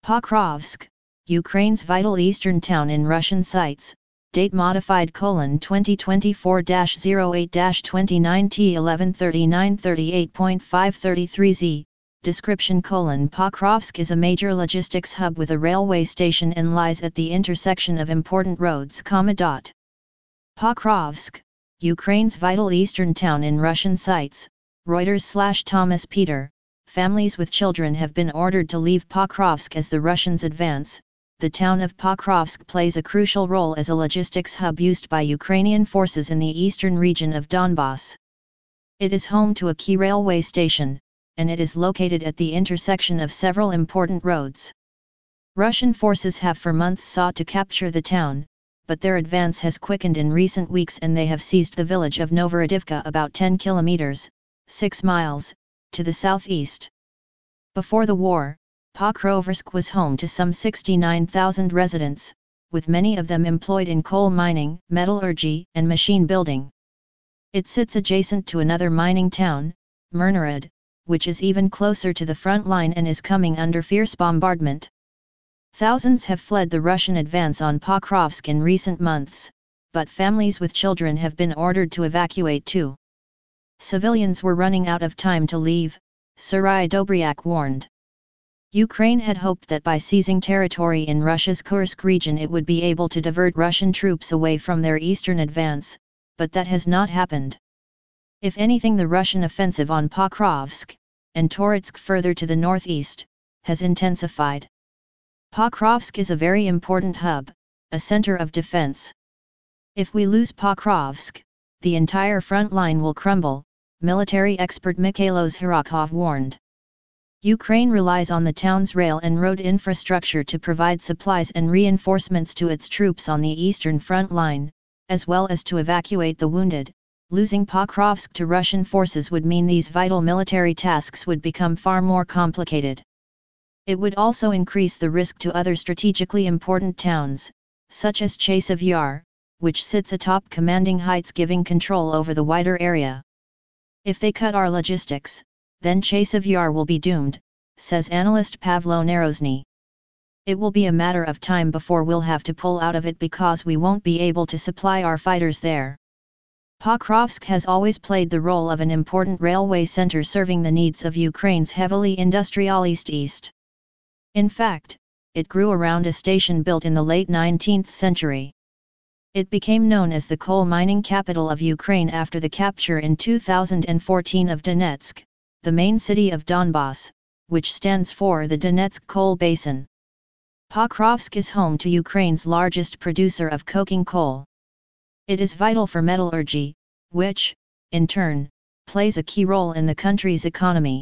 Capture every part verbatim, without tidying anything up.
Pokrovsk, Ukraine's vital eastern town in Russian sites, date modified colon twenty twenty-four dash oh eight dash twenty-nine T eleven thirty-nine thirty-eight point five thirty-three Z, description colon Pokrovsk is a major logistics hub with a railway station and lies at the intersection of important roads, comma dot. Pokrovsk, Ukraine's vital eastern town in Russian sites, Reuters slash Thomas Peter. Families with children have been ordered to leave Pokrovsk as the Russians advance. The town of Pokrovsk plays a crucial role as a logistics hub used by Ukrainian forces in the eastern region of Donbas. It is home to a key railway station, and it is located at the intersection of several important roads. Russian forces have for months sought to capture the town, but their advance has quickened in recent weeks and they have seized the village of Novorodivka about ten kilometers, six miles, to the southeast. Before the war, Pokrovsk was home to some sixty-nine thousand residents, with many of them employed in coal mining, metallurgy, and machine building. It sits adjacent to another mining town, Mirnorod, which is even closer to the front line and is coming under fierce bombardment. Thousands have fled the Russian advance on Pokrovsk in recent months, but families with children have been ordered to evacuate too. Civilians were running out of time to leave, Serhiy Dobryak warned. Ukraine had hoped that by seizing territory in Russia's Kursk region it would be able to divert Russian troops away from their eastern advance, but that has not happened. If anything, the Russian offensive on Pokrovsk, and Toretsk further to the northeast, has intensified. Pokrovsk is a very important hub, a center of defense. If we lose Pokrovsk, the entire front line will crumble, military expert Mikhailo Zhirokov warned. Ukraine relies on the town's rail and road infrastructure to provide supplies and reinforcements to its troops on the eastern front line, as well as to evacuate the wounded. Losing Pokrovsk to Russian forces would mean these vital military tasks would become far more complicated. It would also increase the risk to other strategically important towns, such as Chasiv Yar, which sits atop commanding heights giving control over the wider area. If they cut our logistics, then Chasiv Yar will be doomed, says analyst Pavlo Narozny. It will be a matter of time before we'll have to pull out of it because we won't be able to supply our fighters there. Pokrovsk has always played the role of an important railway center serving the needs of Ukraine's heavily industrialized east. In fact, it grew around a station built in the late nineteenth century. It became known as the coal mining capital of Ukraine after the capture in two thousand fourteen of Donetsk, the main city of Donbas, which stands for the Donetsk Coal Basin. Pokrovsk is home to Ukraine's largest producer of coking coal. It is vital for metallurgy, which, in turn, plays a key role in the country's economy.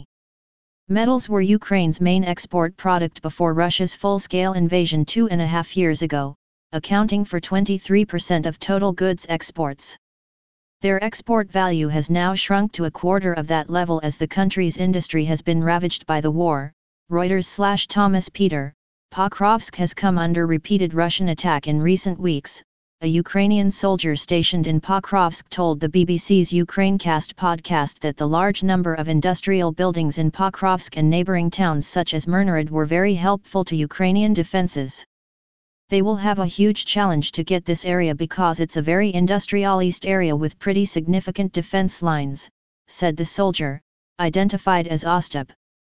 Metals were Ukraine's main export product before Russia's full-scale invasion two and a half years ago, accounting for twenty-three percent of total goods exports. Their export value has now shrunk to a quarter of that level as the country's industry has been ravaged by the war. Reuters slash Thomas Peter. Pokrovsk has come under repeated Russian attack in recent weeks. A Ukrainian soldier stationed in Pokrovsk told the B B C's Ukrainecast podcast that the large number of industrial buildings in Pokrovsk and neighboring towns such as Mirnorod were very helpful to Ukrainian defenses. They will have a huge challenge to get this area because it's a very industrialized area with pretty significant defense lines, said the soldier, identified as Ostap.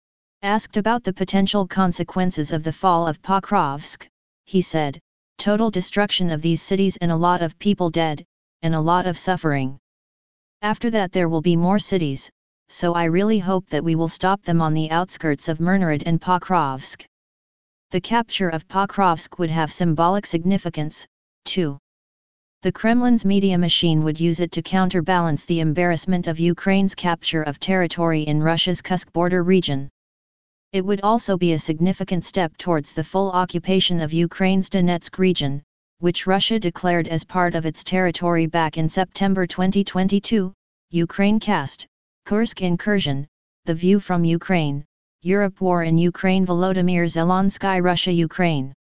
Asked about the potential consequences of the fall of Pokrovsk, he said, "Total destruction of these cities and a lot of people dead, and a lot of suffering. After that there will be more cities, so I really hope that we will stop them on the outskirts of Mirnorod and Pokrovsk." The capture of Pokrovsk would have symbolic significance, too. The Kremlin's media machine would use it to counterbalance the embarrassment of Ukraine's capture of territory in Russia's Kursk border region. It would also be a significant step towards the full occupation of Ukraine's Donetsk region, which Russia declared as part of its territory back in September twenty twenty-two, Ukrainecast, Kursk incursion, The View from Ukraine, Europe War in Ukraine Volodymyr Zelensky Russia Ukraine